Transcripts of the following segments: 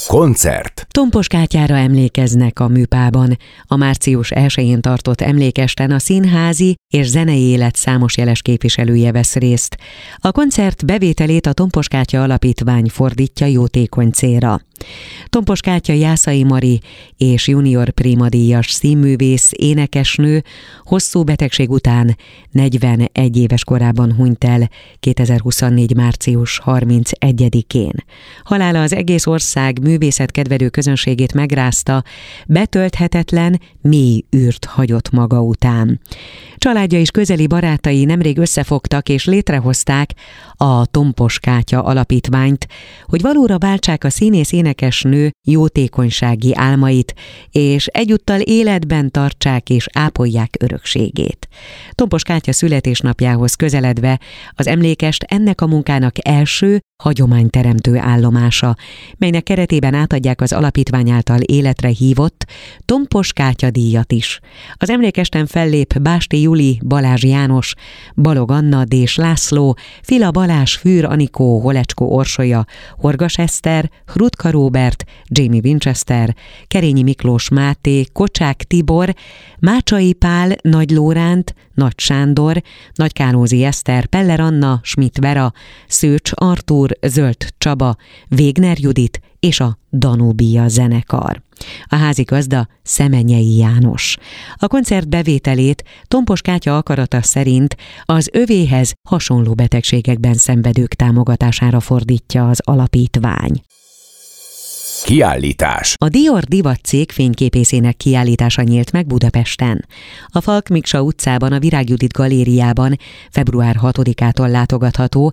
Koncert. Tompos Kátyára emlékeznek a Műpában. A március 1-én tartott emlékesten a színházi és zenei élet számos jeles képviselője vesz részt. A koncert bevételét a Tompos Kátya Alapítvány fordítja jótékony célra. Tompos Kátya Jászai Mari és junior primadíjas színművész, énekesnő hosszú betegség után 41 éves korában hunyt el 2024. március 31-én. Halála az egész ország művészetkedvelő közönségét megrázta, betölthetetlen, mély űrt hagyott maga után. Családja és közeli barátai nemrég összefogtak és létrehozták a Tompos Kátya Alapítványt, hogy valóra váltsák a színész-énekesnő jótékonysági álmait, és egyúttal életben tartsák és ápolják örökségét. Tompos Kátya születésnapjához közeledve az emlékest ennek a munkának első, hagyományteremtő állomása, melynek keretében átadják az alapítvány által életre hívott Tompos Kátya díjat is. Az emlékesten fellép Básti Juli, Balázs János, Balog Anna, Dés László, Fila Balázs, Fűr Anikó, Holecskó Orsolya, Horgas Eszter, Hrutka Róbert, Jamie Winchester, Kerényi Miklós Máté, Kocsák Tibor, Mácsai Pál, Nagy Lóránt, Nagy Sándor, Nagy Kálózi Eszter, Peller Anna, Schmidt Vera, Szőcs Artúr, Zöld Csaba, Végner Judit és a Danubia zenekar. A házigazda Szemenyei János. A koncert bevételét Tompos Kátya akarata szerint az övéhez hasonló betegségekben szenvedők támogatására fordítja az alapítvány. Kiállítás. A Dior Divat cég fényképészének kiállítása nyílt meg Budapesten. A Falk Miksa utcában, a Virág Judit galériában február 6-ától látogatható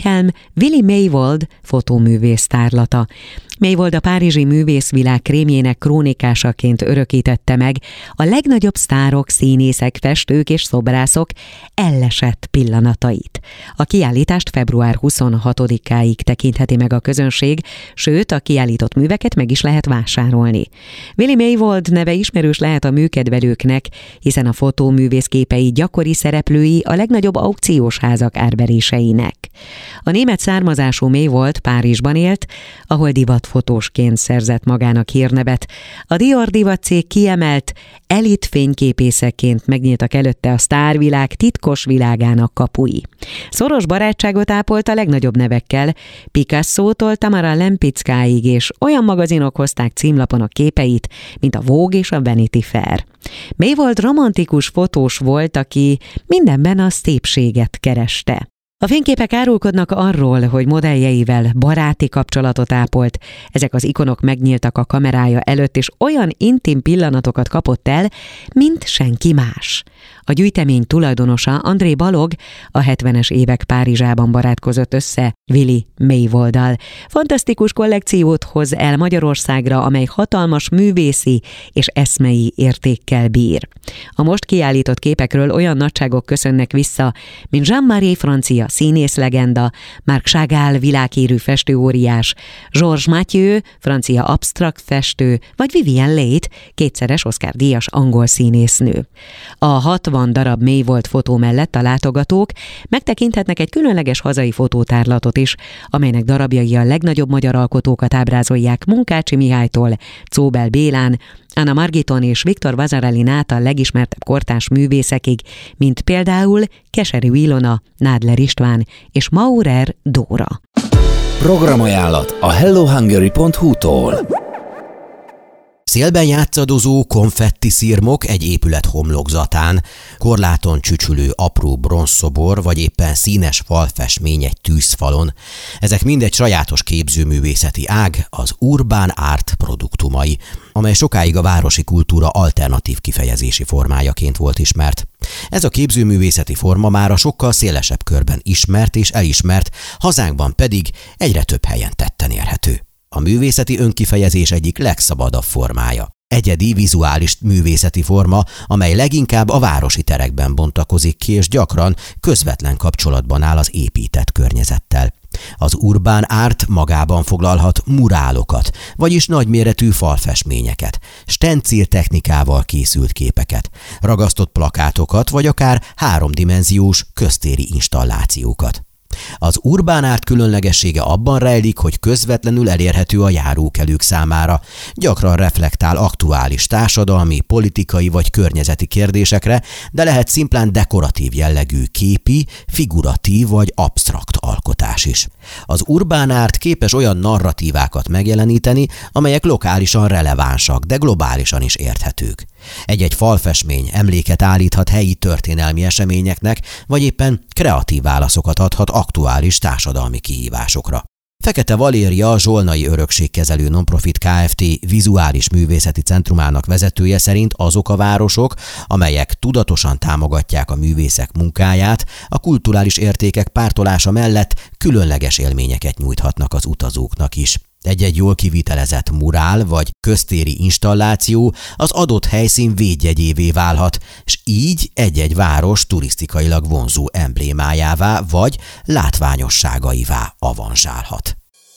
Willy Maywald fotóművész tárlata. Maywald a párizsi művészvilág krémjének krónikásaként örökítette meg a legnagyobb sztárok, színészek, festők és szobrászok ellesett pillanatait. A kiállítást február 26-áig tekintheti meg a közönség, sőt a kiállított műveket meg is lehet vásárolni. Willy Maywald neve ismerős lehet a műkedvelőknek, hiszen a fotóművész képei gyakori szereplői a legnagyobb aukciós házak árveréseinek. A német származású Maywald Párizsban élt, ahol divatfotósként szerzett magának hírnevet. A Dior Divat cég kiemelt elit fényképészeként megnyíltak előtte a sztárvilág titkos világának kapui. Szoros barátságot ápolt a legnagyobb nevekkel, Picasso-tól Tamara Lempickáig, és olyan magazinok hozták címlapon a képeit, mint a Vogue és a Vanity Fair. Maywald romantikus fotós volt, aki mindenben a szépséget kereste. A fényképek árulkodnak arról, hogy modelljeivel baráti kapcsolatot ápolt. Ezek az ikonok megnyíltak a kamerája előtt, és olyan intim pillanatokat kapott el, mint senki más. A gyűjtemény tulajdonosa, André Balog, a 70-es évek Párizsában barátkozott össze Willy Maywalddal. Fantasztikus kollekciót hoz el Magyarországra, amely hatalmas művészi és eszmei értékkel bír. A most kiállított képekről olyan nagyságok köszönnek vissza, mint Jean-Marie Francia, színészlegenda, Marc Chagall, világhírű festőóriás, Georges Mathieu, francia absztrakt festő, vagy Vivienne Leigh, kétszeres Oscar-díjas angol színésznő. A 60 darab Maywald fotó mellett a látogatók megtekinthetnek egy különleges hazai fotótárlatot is, amelynek darabjai a legnagyobb magyar alkotókat ábrázolják Munkácsi Mihálytól Czóbel Bélán, Anna Margiton és Viktor Vasarhelyin át a legismertebb kortárs művészekig, mint például Keserű Ilona, Nádler István és Maurer Dóra. Programajánlat a hellohungary.hu-tól. Szélben játszadozó konfetti szirmok egy épület homlokzatán, korláton csücsülő apró bronzszobor, vagy éppen színes falfestmény egy tűzfalon. Ezek mind egy sajátos képzőművészeti ág, az Urban Art produktumai, amely sokáig a városi kultúra alternatív kifejezési formájaként volt ismert. Ez a képzőművészeti forma már a sokkal szélesebb körben ismert és elismert, hazánkban pedig egyre több helyen tetten érhető. A művészeti önkifejezés egyik legszabadabb formája. Egyedi vizuális művészeti forma, amely leginkább a városi terekben bontakozik ki, és gyakran közvetlen kapcsolatban áll az épített környezettel. Az Urban Art magában foglalhat murálokat, vagyis nagyméretű falfestményeket, stencil technikával készült képeket, ragasztott plakátokat, vagy akár háromdimenziós köztéri installációkat. Az Urbán Art különlegessége abban rejlik, hogy közvetlenül elérhető a járókelők számára. Gyakran reflektál aktuális társadalmi, politikai vagy környezeti kérdésekre, de lehet szimplán dekoratív jellegű képi, figuratív vagy absztrakt alkotás is. Az Urbán Art képes olyan narratívákat megjeleníteni, amelyek lokálisan relevánsak, de globálisan is érthetők. Egy-egy falfestmény emléket állíthat helyi történelmi eseményeknek, vagy éppen kreatív válaszokat adhat aktuális társadalmi kihívásokra. Fekete Valéria, a Zsolnai Örökségkezelő Nonprofit Kft. Vizuális művészeti centrumának vezetője szerint azok a városok, amelyek tudatosan támogatják a művészek munkáját, a kulturális értékek pártolása mellett különleges élményeket nyújthatnak az utazóknak is. Egy-egy jól kivitelezett murál vagy köztéri installáció az adott helyszín védjegyévé válhat, és így egy-egy város turisztikailag vonzó emblémájává vagy látványosságaivá avanzsálhat.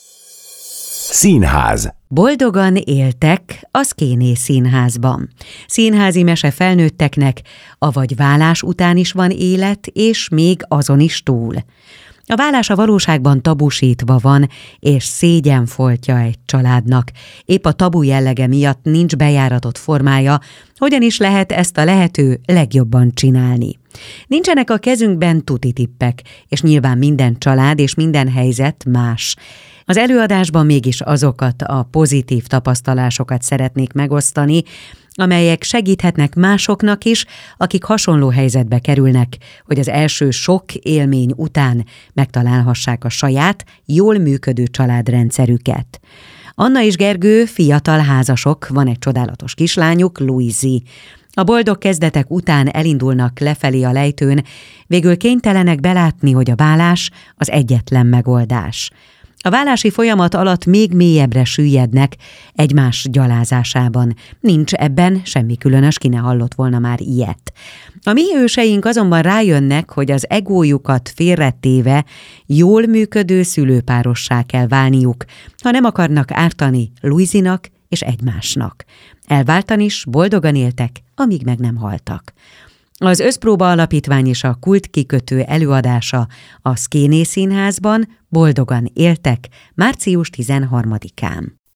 Színház. Boldogan éltek a Szkéné Színházban. Színházi mese felnőtteknek, avagy válás után is van élet, és még azon is túl. A válás a valóságban tabusítva van, és szégyenfoltja egy családnak. Épp a tabu jellege miatt nincs bejáratott formája, hogyan is lehet ezt a lehető legjobban csinálni. Nincsenek a kezünkben tuti tippek, és nyilván minden család és minden helyzet más. Az előadásban mégis azokat a pozitív tapasztalásokat szeretnék megosztani, amelyek segíthetnek másoknak is, akik hasonló helyzetbe kerülnek, hogy az első sok élmény után megtalálhassák a saját, jól működő családrendszerüket. Anna és Gergő fiatal házasok, van egy csodálatos kislányuk, Louisi. A boldog kezdetek után elindulnak lefelé a lejtőn, végül kénytelenek belátni, hogy a válás az egyetlen megoldás. A válási folyamat alatt még mélyebbre süllyednek egymás gyalázásában. Nincs ebben semmi különös, ki ne hallott volna már ilyet. A mi őseink azonban rájönnek, hogy az egójukat félretéve jól működő szülőpárossá kell válniuk, ha nem akarnak ártani Louisinak és egymásnak. Elváltan is boldogan éltek, amíg meg nem haltak. Az Összpróba Alapítvány és a Kult kikötő előadása a Szkéné Színházban Boldogan éltek március 13-án.